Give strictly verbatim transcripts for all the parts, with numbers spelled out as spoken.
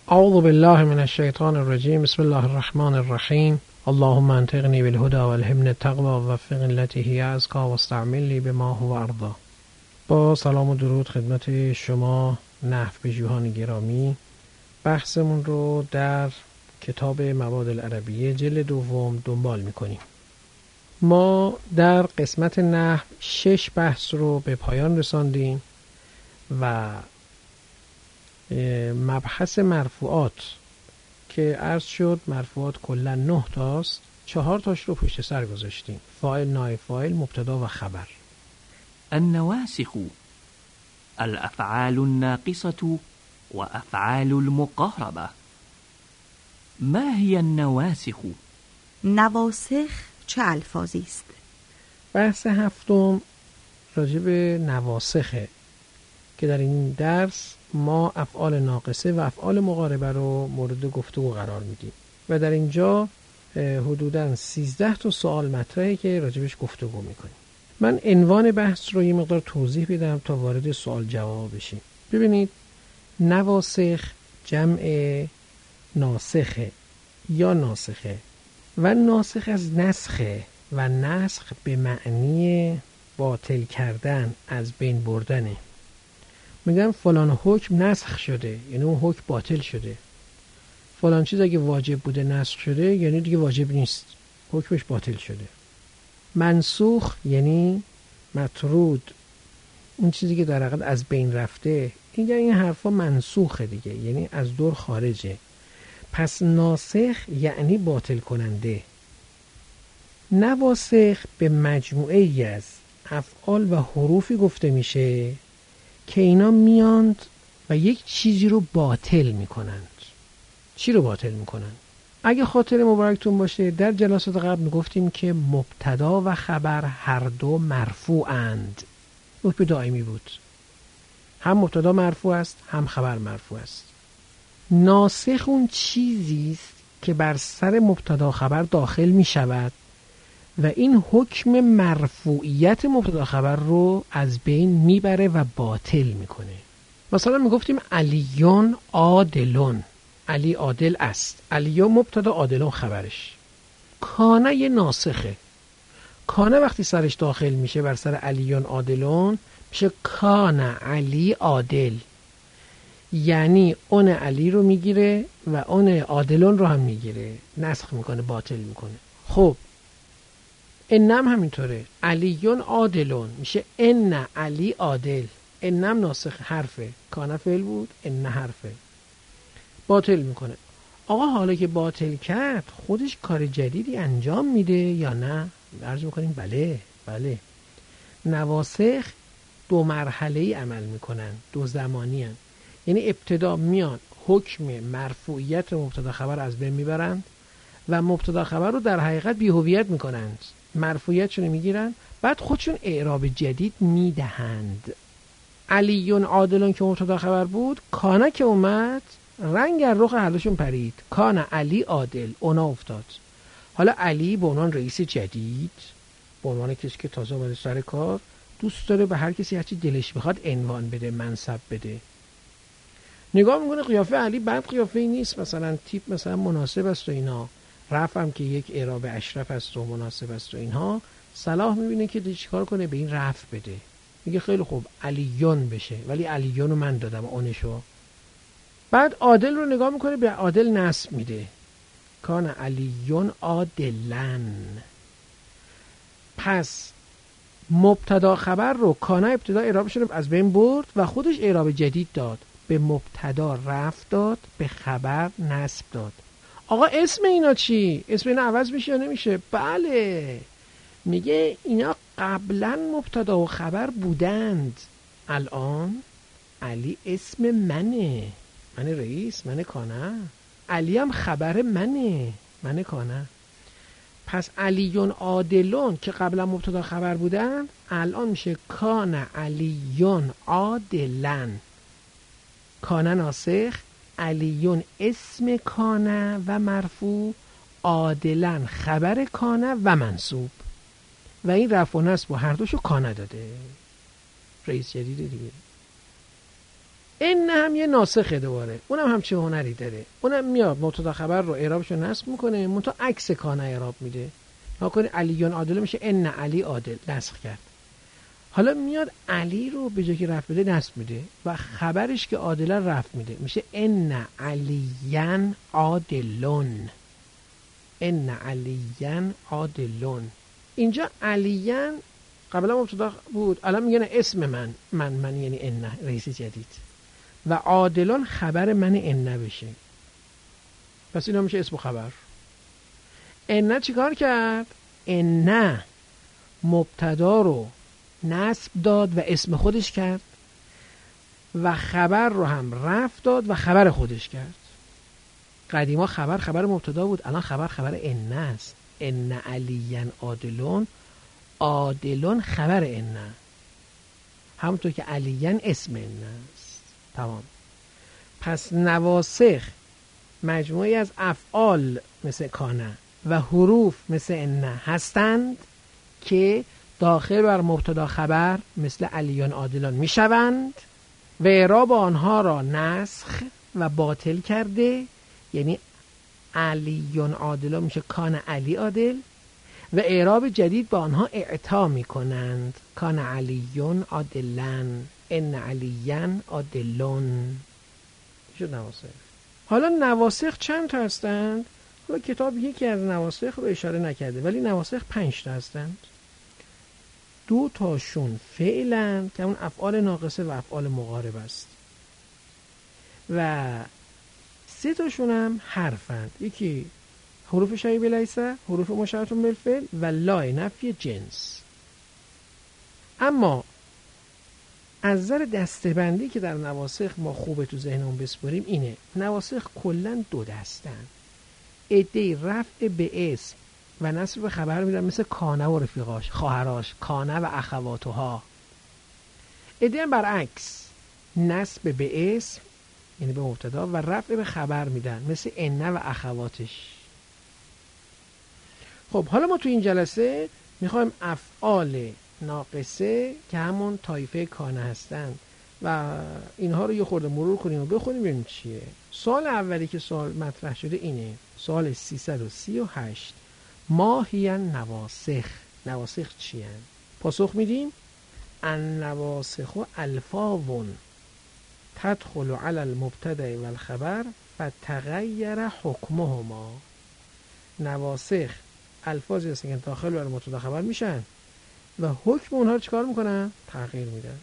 اعوذ بالله من الشیطان الرجیم. بسم الله الرحمن الرحیم. اللهم انطقنی بالهدى والهمنی التقوى ووفقنی التي هي ازکى واستعملنی بما هو ارضى. با سلام و درود خدمت شما نحوپژوهان گرامی، بحثمون رو در کتاب مواد العربیه جلد دوم دنبال میکنیم. ما در قسمت نحو شش بحث رو به پایان رساندیم و مبحث مرفوعات که عرض شد مرفوعات کلا نه تاست، چهار تاش رو پشت سر گذاشتیم: فاعل، نائب فاعل، مبتدا و خبر. النواسخ الافعال الناقصه وافعال المقاربه. ما هي النواسخ؟ نواسخ چه الفاظی است؟ بحث هفتم راجع به نواسخه که در این درس ما افعال ناقصه و افعال مقاربه رو مورد گفتگو قرار میدیم و در اینجا حدوداً سیزده تا سوال مطرحه که راجبش گفتگو میکنیم. من عنوان بحث رو یه مقدار توضیح بدم تا وارد سوال جواب بشیم. ببینید، نواسخ جمع ناسخه یا ناسخه و ناسخ از نسخه و نسخ به معنی باطل کردن، از بین بردنه. میگم فلان حکم نسخ شده، یعنی اون حکم باطل شده. فلان چیز اگه واجب بوده نسخ شده، یعنی دیگه واجب نیست، حکمش باطل شده. منسوخ یعنی مطرود، اون چیزی که در حقیقت از بین رفته. این این حرفا منسوخه دیگه، یعنی از دور خارجه. پس ناسخ یعنی باطل کننده. نواسخ به مجموعه ای از افعال و حروفی گفته میشه که اینا میاند و یک چیزی رو باطل میکنند. چی رو باطل میکنند؟ اگه خاطر مبارکتون باشه در جلسات قبل میگفتیم که مبتدا و خبر هر دو مرفوعند. حکم دائمی بود، هم مبتدا مرفوع است هم خبر مرفوع است. ناسخ اون چیزی است که بر سر مبتدا خبر داخل میشود و این حکم مرفوعیت مبتدا خبر رو از بین میبره و باطل میکنه. مثلا میگفتیم علیون عادلون، علی عادل است. علیون مبتدا، عادلون خبرش. کانه یه ناسخه. کانه وقتی سرش داخل میشه بر سر علیون عادلون میشه کانه علی عادل، یعنی اون علی رو میگیره و اون عادلون رو هم میگیره، نسخ میکنه، باطل میکنه. خب انم همینطوره، علیون عادلون میشه ان علی عادل. انم ناسخ حرفه، کانه فعل بود، ان حرفه، باطل میکنه. آقا حالا که باطل کرد خودش کار جدیدی انجام میده یا نه؟ عرض میکنیم بله بله. نواسخ دو مرحله‌ای عمل میکنن، دو زمانی هن. یعنی ابتدا میان حکم مرفوعیت مبتدا خبر از بین میبرند و مبتدا خبر رو در حقیقت بی‌هویت میکنند، مرفوعیتشون میگیرن، بعد خودشون اعراب جدید میدهند. علیون عادلون که مبتدا خبر بود، کانه که اومد رنگ از رخ هر دوشون پرید، کانه علی عادل، اونا افتاد. حالا علی به عنوان رئیس جدید، به عنوان کسی که تازه اومده سر کار، دوست داره به هر کسی هرچی دلش بخواد عنوان بده، منصب بده. نگاه میکنه قیافه علی بد قیافه‌ای نیست، مثلا تیپ مثلا مناسب است و اینا، رفع هم که یک اعراب اشرف است و مناسب است و اینها، صلاح میبینه که دیگه چیکار کنه، به این رفع بده. میگه خیلی خوب علیون بشه، ولی علیون رو من دادم اونشو. بعد عادل رو نگاه میکنه، به عادل نصب میده، کان علیون عادلن. پس مبتدا خبر رو کانه ابتدا اعرابش رو از بین برد و خودش اعراب جدید داد، به مبتدا رفع داد، به خبر نصب داد. آقا اسم اینا چی؟ اسم اینا عوض میشه یا نمیشه؟ بله، میگه اینا قبلا مبتدا و خبر بودند، الان علی اسم منه، من رئیس، من کانه. علی هم خبر منه، من کانه. پس علیون عادلون که قبلا مبتدا خبر بودن الان میشه کان علیون عادلن. کانه ناسخ، علیون اسم کانه و مرفوع، عادلن خبر کانه و منصوب، و این رفع و نصب و هر دوشو کانه داده، رئیس جدید دیگه. ان هم یه ناسخه دوباره، اونم همچین هنری داره، اونم میاد مبتدا خبر رو اعرابشو نصب میکنه، منتها عکس کان اعراب میده. نکنه علیون عادل میشه ان علی عادل، نسخ کرد. حالا میاد علی رو به جای که رفع بده نصب میده و خبرش که عادل رفع میده، میشه ان علیان عادلون. ان علیان عادلون. اینجا علیان قبلا مبتدا بود، الان میگن اسم من، من من یعنی ان رئیس جدید، و عادلون خبر من ان بشه، پس اینا میشه اسم و خبر. ان چیکار کرد؟ ان مبتدا رو نصب داد و اسم خودش کرد و خبر رو هم رفع داد و خبر خودش کرد. قدیما خبر خبر مبتدا بود، الان خبر خبر ان است. ان علیان عادلون، عادلون خبر ان، همونطور که علیان اسم ان است. تمام. پس نواسخ مجموعی از افعال مثل کانه و حروف مثل ان هستند که داخل بر مبتدا خبر مثل علیان عادلان میشوند و اعراب آنها را نسخ و باطل کرده، یعنی علیان عادلان میشه کان علی عادل، و اعراب جدید با آنها اعطا میکنند، کان علیون عادلن، ان علیان عادلون. شد نواسخ. حالا نواسخ چند تا هستند؟ حالا کتاب یکی از نواسخ رو اشاره نکرده، ولی نواسخ پنج تا هستند. دو تاشون فعلن که اون افعال ناقصه و افعال مقارب است، و سه تاشون هم حرفند. یکی حروف شبیه لیسه، حروف مشبهة بالفعل و لای نفی جنس. اما از نظر دسته‌بندی که در نواسخ ما خوبه تو ذهنمون بسپریم اینه: نواسخ کلاً دو دستن. عده رفع به اسم و نصب به خبر میدن مثل کانه و رفیقاش، خواهراش، کانه و اخواتها. عده هم برعکس، نصب به اسم یعنی به مبتدا و رفع به خبر میدن مثل ان و اخواتش. خب حالا ما تو این جلسه میخوایم افعال ناقصه که همون طایفه کانه هستن و اینها رو یه خورده مرور کنیم و بخونیم ببینیم چیه. سوال اولی که سوال مطرح شده اینه، سوال سیصد و سی و هشت: ما هی النواسخ، نواسخ چی هن؟ پاسخ میدیم النواسخ الفاظ تدخل علی المبتدا و الخبر فتغیر حکمهما. نواسخ الفاظی هستن که داخل بر مبتدا خبر میشن و حکم اونها رو چیکار میکنن؟ تغییر میدن.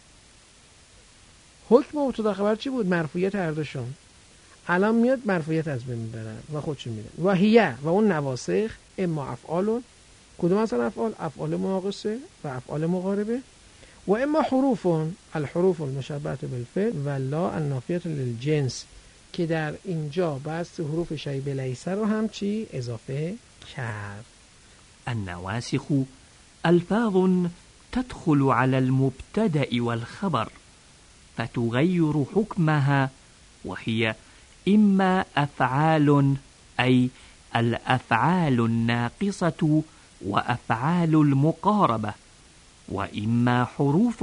حکم مبتدا خبر چی بود؟ مرفوعیت هر دوشون. الان میاد مرفوعیت از بین میبرن و خودشون میدن. و هیه، و اون نواسخ اما افعالون، کدوم هستن افعال؟ افعال ناقصه و افعال مقاربه، و اما حروفون، الحروف المشبهة بالفعل و لا النافیة للجنس، که در اینجا بحث حروف شبیه لیسه رو هم چی اضافه کرد. النواسخ الفاظ تدخل على المبتدأ والخبر فتغير حكمها، وهي إما أفعال أي الأفعال الناقصة وأفعال المقاربة، وإما حروف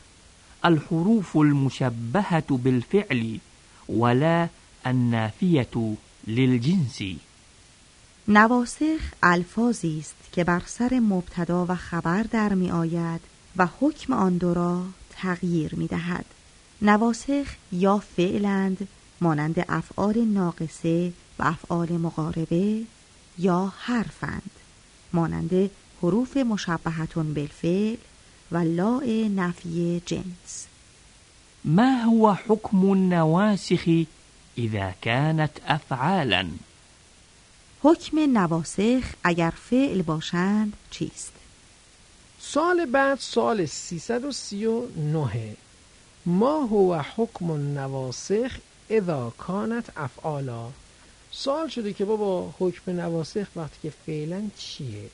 الحروف المشبهة بالفعل ولا النافية للجنس. نواسخ الفاظی است که بر سر مبتدا و خبر در می آید و حکم آن دو را تغییر می دهد. نواسخ یا فعلند مانند افعال ناقصه و افعال مقاربه، یا حرفند مانند حروف مشبهة بالفعل و لاء نفی جنس. ما هو حكم النواسخ إذا كانت أفعالا؟ حکم نواسخ اگر فعل باشند چیست؟ سال بعد سال سیصد و سی و نه: ما هو حکم النواسخ اذا کانت افعالا. سوال شده که بابا حکم نواسخ وقتی که فعلا چیه؟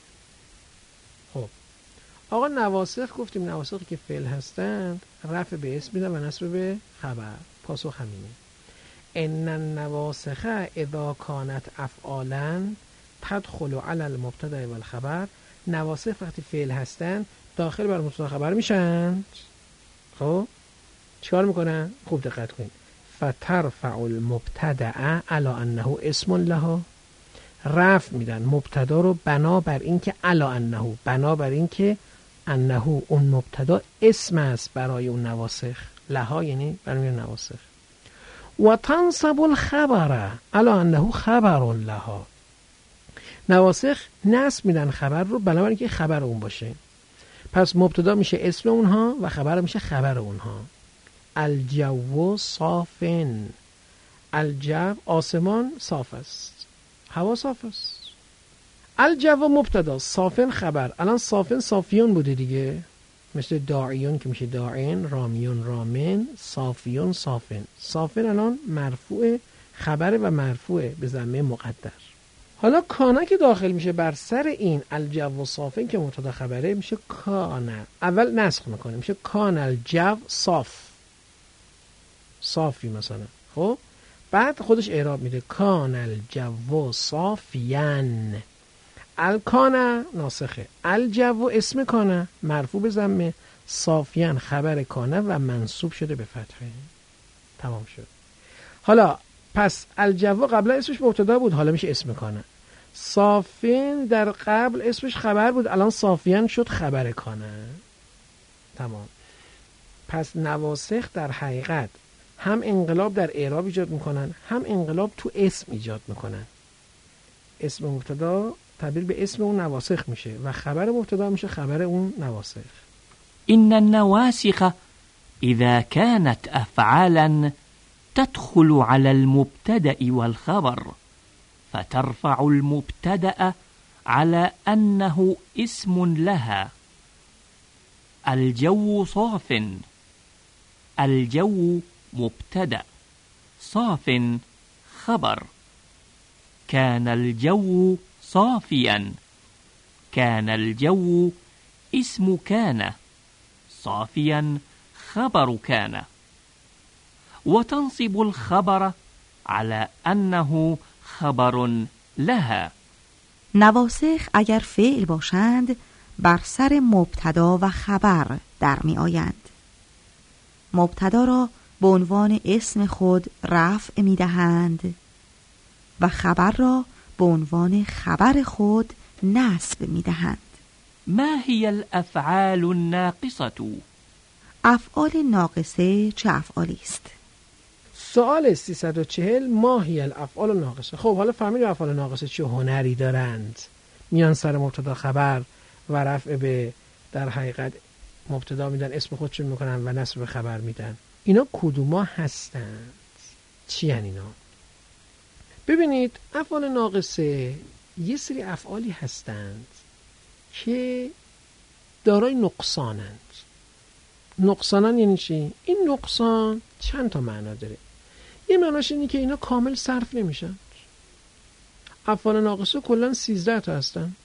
خب آقا نواسخ گفتیم نواسخی که فعل هستند رفع به اسم میدن و نصب به خبر. پاسخ همینه: ان النواسخ اذا کانت افعالا تدخل علی المبتدا و الخبر. نواسخ وقتی فعل هستند داخل بر مبتدا خبر میشن. خب چیکار میکنن؟ خوب دقت کنید. فترفع المبتدع علی انه اسم لها، رفع میدن مبتدا رو بنا بر اینکه علی انه، بنا بر اینکه انه اون مبتدا اسم است برای اون نواسخ، لها یعنی برای نواسخ. و تنصب الخبر علی انه خبر لها، نواسخ نصب میدن خبر رو بنا بر اینکه خبر اون باشه. پس مبتدا میشه اسم اونها و خبر میشه خبر اونها. الجو صافن، الجو آسمان صاف است، هوا صاف است. الجو مبتدا، صافن خبر. الان صافن صافیون بوده دیگه، مثل داعیون که میشه داعین، رامیون رامن، صافیون صافن. صافن الان مرفوع خبر و مرفوع به ضمه مقدر. حالا کانه که داخل میشه بر سر این الجو صافن که مبتدا خبره میشه کانه. اول نسخ میکنه میشه کان الجو صاف، صافی مثلا. خب بعد خودش اعراب میده کان الجو صافیان. الکانه ناسخه، الجو اسم کانه مرفوع به ضمه، صافیان خبر کانه و منصوب شده به فتحه. تمام شد. حالا پس الجو قبلا اسمش مبتدا بود، حالا میشه اسم کانه. صافین در قبل اسمش خبر بود، الان صافیان شد خبر کانه. تمام. پس نواسخ در حقیقت هم انقلاب در اعراب ایجاد میکنن، هم انقلاب تو اسم ایجاد میکنن. اسم مبتدا تبدیل به اسم اون نواسخ میشه و خبر مبتدا میشه خبر اون نواسخ. إن النواسخ إذا كانت أفعالا تدخل على المبتدأ والخبر فترفع المبتدأ على أنه اسم لها. الجو صاف، الجو مبتدأ، صاف خبر. كان الجو صافيا، كان الجو اسم كان، صافيا خبر كان. وتنصب الخبر على أنه خبر لها. نواسخ اگر فعل باشند بر سر مبتدا و خبر در می آیند. مبتدا را به عنوان اسم خود رفع می دهند و خبر را به عنوان خبر خود نصب می دهند. ما هي الأفعال الناقصة؟ افعال ناقصه چه افعالی است؟ سوال سیصد و چهل ما هی الافعال ناقصه. خب حالا فهمیدیم افعال ناقصه چه هنری دارند، میان سر مبتدا خبر و رفع به در حقیقت مبتدا میدن، اسم خودشون میکنن و نصب خبر میدن. اینا کدوما هستند؟ چی هن اینا؟ ببینید افعال ناقصه یه سری افعالی هستند که دارای نقصانند. نقصانن یعنی چی؟ این نقصان چند تا معنا داره. یه معناش اینه که اینا کامل صرف نمیشن. افعال ناقصه کلا سیزده تا هستن.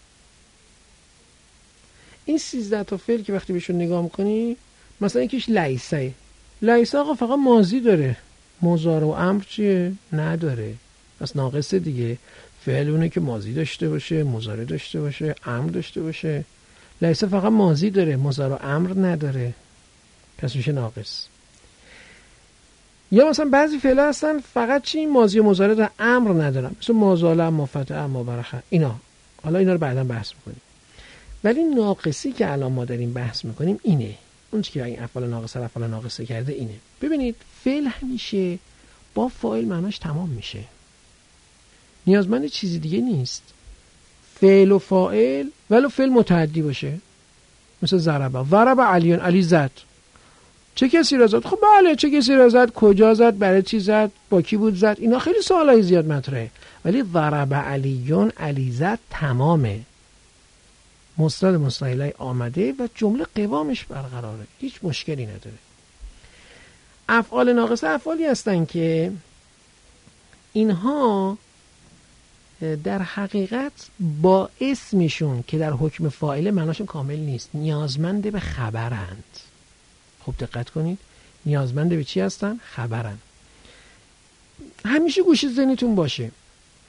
این سیزده تا فعل که وقتی بهشون نگاه میکنی، مثلا یکیش لیسه. لیسه آقا فقط ماضی داره، مضارع و امر چیه؟ نداره. پس ناقصه دیگه. فعل اونه که ماضی داشته باشه، مضارع داشته باشه، امر داشته باشه. لیسه فقط ماضی داره، مضارع و امر نداره، پس میشه ناقص. یا مثلا بعضی فعلا هستن فقط چی؟ ماضی و مضارع دارن، امر ندارن، مثل مازاله، مفتعه، مبارخه، اینا. حالا اینا رو بعدا بحث میکنیم. ولی ناقصی که الان ما داریم بحث میکنیم اینه. اون چیزی که این افعال ناقصه افعال ناقصه کرده اینه. ببینید فعل همیشه با فاعل معناش تمام میشه، نیازمند چیزی دیگه نیست. فعل و فاعل ولو فعل متعدی باشه، مثل ضربه، ضرب علیون، علی زد. چه کسی را زد؟ خب بله، چه کسی را زد، کجا زد، برای چی زد، با کی بود زد، اینا خیلی سوالای زیاد مطرحه. ولی ضرب علیون، علی زد تمامه، مستند مستعلی آمده و جمله قوامش برقراره، هیچ مشکلی نداره. افعال ناقصه افعالی هستن که اینها در حقیقت با اسمشون که در حکم فاعل معناشون کامل نیست، نیازمند به خبرند. خوب دقت کنید، نیازمند به چی هستن؟ خبرند. همیشه گوشی ذهنتون باشه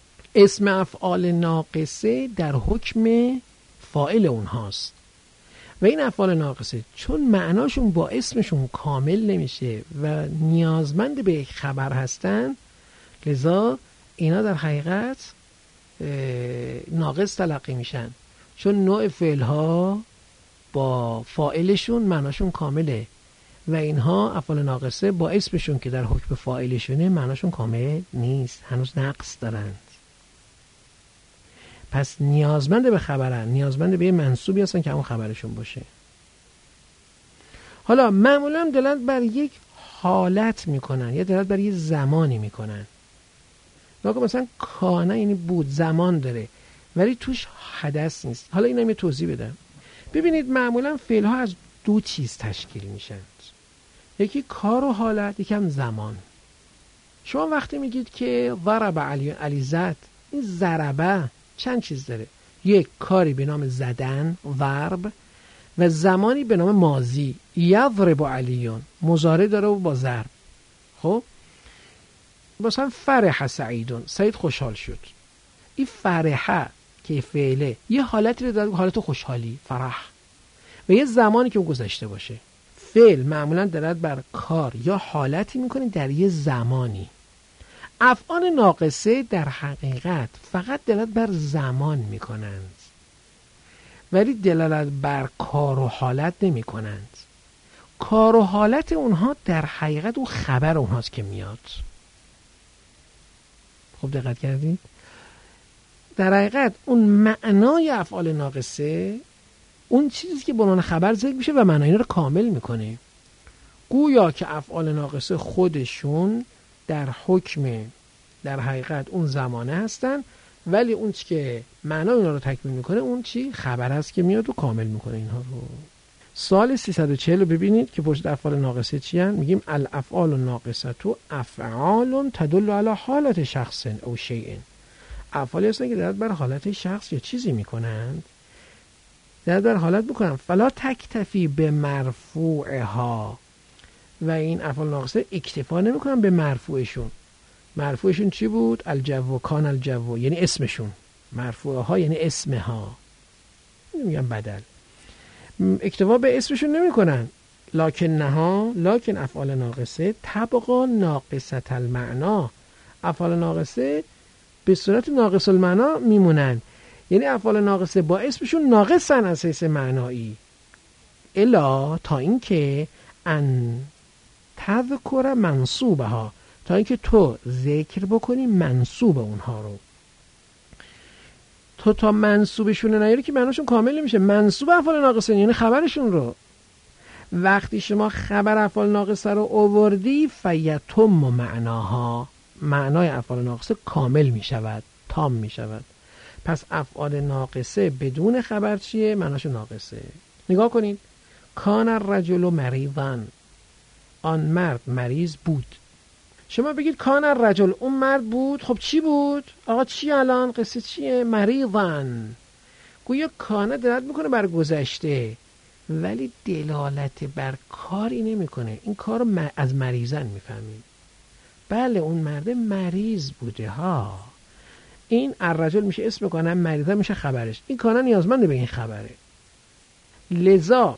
اسم افعال ناقصه در حکم فاعل اونهاست و این افعال ناقصه چون معناشون با اسمشون کامل نمیشه و نیازمند به یک خبر هستن، لذا اینا در حقیقت ناقص تلقی میشن، چون نوع فعلها با فاعلشون معناشون کامله و اینها افعال ناقصه با اسمشون که در حکم فاعلشونه معناشون کامل نیست، هنوز نقص دارند. پس نیازمند به خبرن، نیازمند به یه منصوبی هستن که همون خبرشون باشه. حالا معمولا دلالت بر یک حالت میکنن یا دلالت بر یه زمانی میکنن. نگاه مثلا کانه یعنی بود، زمان داره ولی توش حدث نیست. حالا اینم یه توضیح بدم. ببینید معمولا فعل ها از دو چیز تشکیل میشن، یکی کار و حالت، یکی هم زمان. شما وقتی میگید که ضرب علی علی زد، این ضربه چند چیز داره، یک کاری به نام زدن ضرب و زمانی به نام ماضی یضرب علیون، مضارع داره و با ضرب. خب مثلا فرح سعیدون، سعید خوشحال شد. این فرحه که فعله یه حالتی رو داره، حالت خوشحالی فرح، و یه زمانی که اون گذشته باشه. فعل معمولا دلالت بر کار یا حالتی میکنه در یه زمانی. افعال ناقصه در حقیقت فقط دلالت بر زمان میکنند ولی دلالت بر کار و حالت نمی کنند. کار و حالت اونها در حقیقت اون خبر اونهاست که میاد. خب دقت کردید؟ در حقیقت اون معنای افعال ناقصه اون چیزی که به عنوان خبر ذکر میشه و معنای رو کامل میکنه. گویا که افعال ناقصه خودشون در حکم در حقیقت اون زمانه هستن ولی اون چی که معنای اونا رو تکمیل میکنه اون چی خبر هست که میاد و کامل میکنه اینها رو. سوال سیصد و چهل رو ببینید که پشت افعال ناقصه چی هستن. میگیم الافعال الناقصه تو افعال تدل علی حالت شخص او شیء. افعالی هستن که دلالت بر حالت شخص یا چیزی میکنند، دلالت بر حالت میکنن. فلا تکتفی به مرفوعها، و این افعال ناقصه اکتفا نمیکنن به مرفوعشون. مرفوعشون چی بود؟ الجو، کان الجو، یعنی اسمشون. مرفوعه ها یعنی اسمها، میگن بدل. اکتفا به اسمشون نمیکنن. لکن نها، لکن افعال ناقصه تبقا ناقصه المعنا، افعال ناقصه به صورت ناقص المعنا میمونن، یعنی افعال ناقصه با اسمشون ناقصن از حیث معنایی، الا تا اینکه ان تذکر منصوبها، تا اینکه تو ذکر بکنی منصوب اونها رو. تو تا منصوبشون رو نیاری که معناشون کامل نمیشه. منصوب افعال ناقصه یعنی خبرشون رو. وقتی شما خبر افعال ناقصه رو آوردی فیتم معناها، معنای افعال ناقصه کامل میشود، تام میشود. پس افعال ناقصه بدون خبر چیه؟ معناش ناقصه. نگاه کنید. کان الرجل مریضا، آن مرد مریض بود. شما بگید کان الرجل، اون مرد بود. خب چی بود؟ آقا چی الان؟ قصه چیه؟ مریضا. گویا کانه دلالت میکنه بر گذشته ولی دلالت بر کاری نمیکنه. این کار رو از مریضن میفهمیم. بله اون مرد مریض بوده ها. این الرجل میشه اسم کانه، مریضا میشه خبرش. این کانه نیازمنده به این خبره، لذا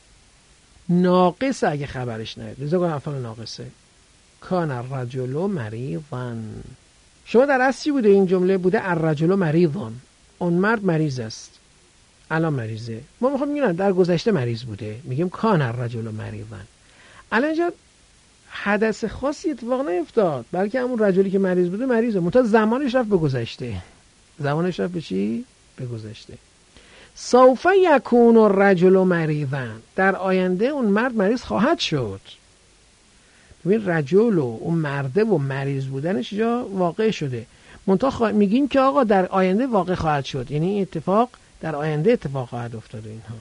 ناقصه اگه خبرش نیاد. لذا گفتم افعال ناقصه. کان الرجل مریضا. شما در اصل چی بوده این جمله؟ بوده الرجل مریضا، اون مرد مریض است، الان مریضه. ما میخوام میگیم در گذشته مریض بوده، میگیم کان الرجل مریضا. الان اینجا حدث خاصی اتفاق نیفتاد، بلکه همون رجلی که مریض بوده مریضه، منتها زمانش رفت به گذشته. زمانش رفت به چی؟ به گذشته. سوف یکون الرجل مریضا، در آینده اون مرد مریض خواهد شد. ببین رجل و اون مرده و مریض بودنش جا واقع شده، منتها خوا... میگیم که آقا در آینده واقع خواهد شد، یعنی این اتفاق در آینده اتفاق خواهد افتاد. اینها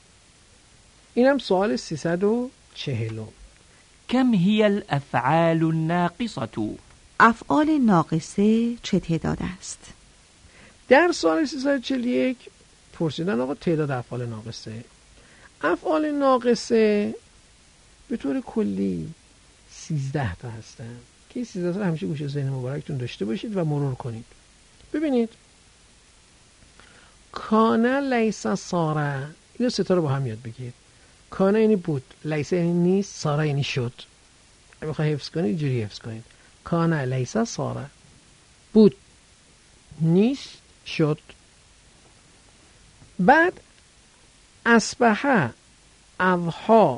اینم سوال سیصد و چهل. کم هی الافعال الناقصه، افعال ناقصه چه تعداد است؟ در سوال سیصد و چهل و یک پرسیدن آقا تعداد افعال ناقصه. افعال ناقصه به طور کلی سیزده تا هستن که سیزده تا همیشه گوشه ذهن مبارکتون داشته باشید و مرور کنید. ببینید کانه لیس ساره، اینو ستا رو با هم یاد بگید. کان یعنی بود، لیسه یعنی نیست، سارا یعنی شد. اگه بخواه حفظ کنید جوری حفظ کنید کان لیسه سارا، بود نیست شد. بعد اصبح اضحا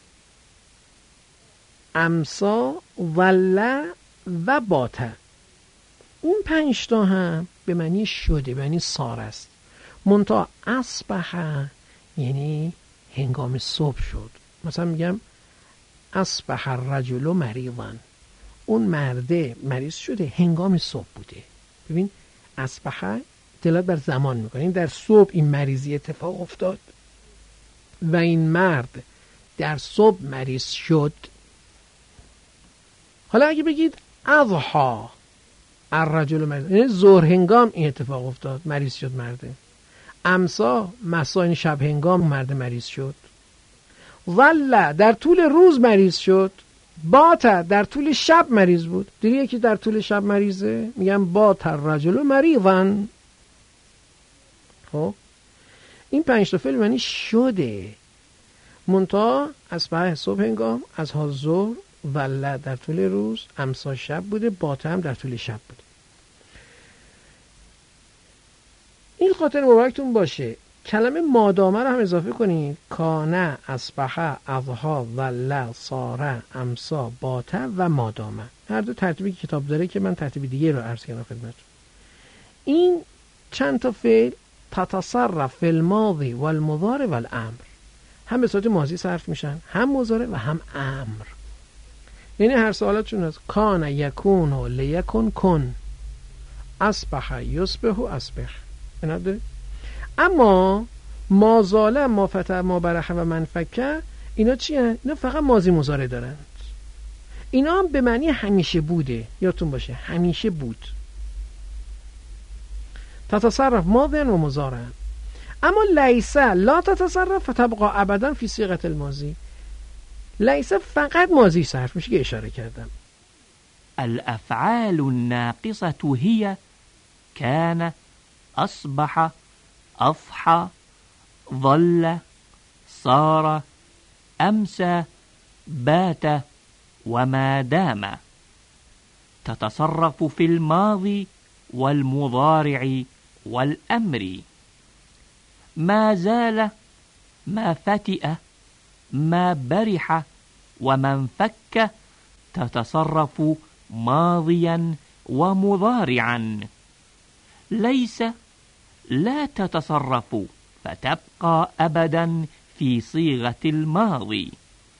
امسا ول و باته. اون پنج تا هم به معنی شده، به معنی سار است. منتها اصبح یعنی هنگام صبح شد. مثلا میگم اصبح الرجل مریضا، اون مرده مریض شده هنگام صبح بوده. ببین اصبح دلالت بر زمان میکنه، این در صبح این مریضی اتفاق افتاد و این مرد در صبح مریض شد. حالا اگه بگید اضحا الرجل مریض، یعنی ظهر هنگام این اتفاق افتاد مریض شد مرده. امسا مسا این شب هنگام مرد مریض شد. ظل در طول روز مریض شد. بات در طول شب مریض بود. دیگه یکی در طول شب مریضه میگم بات الرجل مریضا. خب این پنج تا فعل معنی شده، منتها اصبح صبح هنگام، از ها ظهر، ول در طول روز، امسا شب بوده، بات هم در طول شب بوده. این خاطر مبارکتون باشه. کلمه مادامه رو هم اضافه کنید. کانه اصبح اضحا ول ساره امسا باته و مادامه، هر دو ترتیبی که کتاب داره که من ترتیب دیگه رو عرض کردم خدمتتون. این چند تا فعل تتصرف فی الماضی و المضارع و الامر، هم به صورت ماضی صرف میشن، هم مضارع و هم امر. یعنی هر سوالاتشون هست کان یکون و لیکن کن، اصبح یصبح و اصبح. اینا داره. اما ما زاله ما فتح ما برخه و منفکه اینا چی هست؟ اینا فقط ماضی مضارع دارند. اینا هم به معنی همیشه بوده، یادتون باشه همیشه بود. تتصرف ماضی و مضارع. اما لیسه لا تتصرف فتبقى ابدا فی صیغه الماضی. لیسه فقط ماضی صرف میشه که اشاره کردم. الافعال الناقصه هي كان اصبح اضحى ظل صار امسى بات وما دام. تتصرف في الماضي والمضارع والأمر. ما زال، ما فتئ، ما برح وما انفك تتصرف ماضيا ومضارعا. ليس لا تتصرف فتبقى أبدا في صيغة الماضي.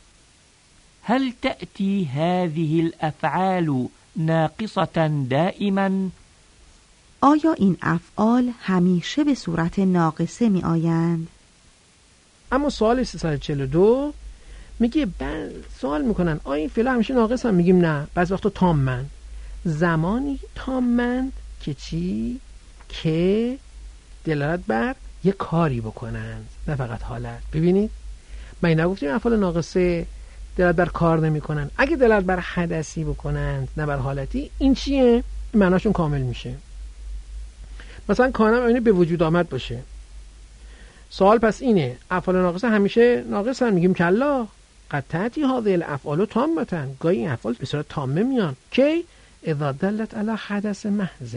هل تأتي هذه الأفعال ناقصة دائما؟ آیا این افعال همیشه به صورت ناقصه می آیند؟ اما سوال سیصد و چهل و دو میگه بل سوال میکنن آیا این فعل همیشه ناقص هم؟ میگیم نه، بعضی وقتا تامن. زمانی تامن که چی؟ که دلالت بر یه کاری بکنند، نه فقط حالت. ببینید من نگفتیم افعال ناقصه دلالت بر کار نمی کنن. اگه دلالت بر حدثی بکنند نه بر حالتی، این چیه؟ معناشون کامل میشه. مثلا کانم اینه به وجود آمد باشه. سوال پس اینه افعال ناقصه همیشه ناقصن؟ میگیم کلا، قد تأتی هذه الافعال تامه. گاهی این افعال به صورت تامه میان که اذا دلت علی حدث محض،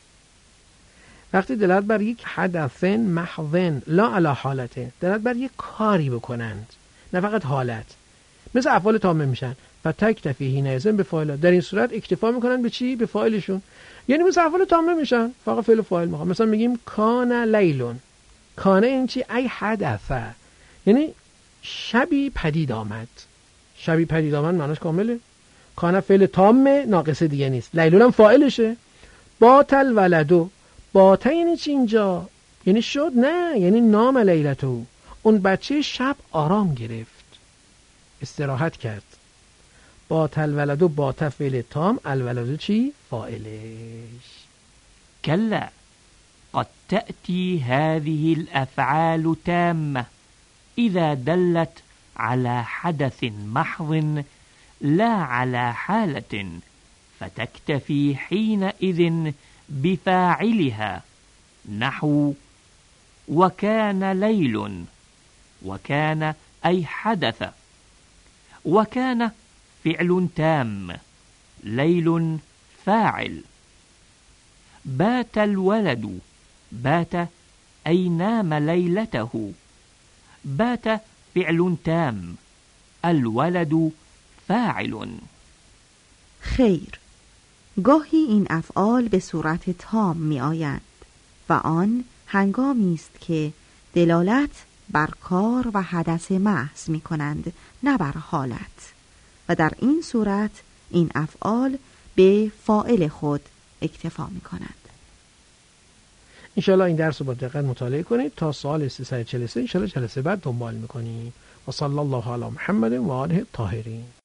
وقتی دلالت بر یک حدث محض لا علی حالته، دلالت بر یک کاری بکنند نه فقط حالت، مثل افعال تامه میشن. و تکتفی حینئذ به فاعل، در این صورت اکتفا میکنن به چی؟ به فاعلشون. یعنی مثل افعال تامه میشن، فقط فعل و فاعل میخوام. مثلا میگیم کان لیلون. کانه این چی؟ ای حدثه، یعنی شبی پدید آمد. شبی پدید آمد معناش کامله. کانه فعل تامه، ناقصه دیگه نیست. لیلون هم فاعلشه. باتل ولدو، باته یعنی چی اینجا؟ یعنی شد؟ نه، یعنی نام لیلتو، اون بچه شب آرام گرفت، استراحت کرد. باتل ولدو، باته فعل تام، الولدو چی؟ فاعلش. كلا، قد تأتي هذه الأفعال تامة إذا دلت على حدث محض لا على حالة، فتكتفي حينئذ بفاعلها، نحو وكان ليل، وكان أي حدث. وكان فعل تام. ليل فاعل. بات الولد. بات أي نام ليلته. بات فعل تام. الولد فاعل. خیر، گاهی این افعال به صورت تام می آیند و آن هنگامی است که دلالت بر کار و حدث محض می کنند، نه بر حالت، و در این صورت این افعال به فاعل خود اکتفا می کنند. انشاءالله این درس رو با دقت مطالعه کنید تا سوال سیصد و چهل و سه انشاءالله جلسه بعد دنبال میکنیم. و صلی الله علی محمد و آله الطاهرین.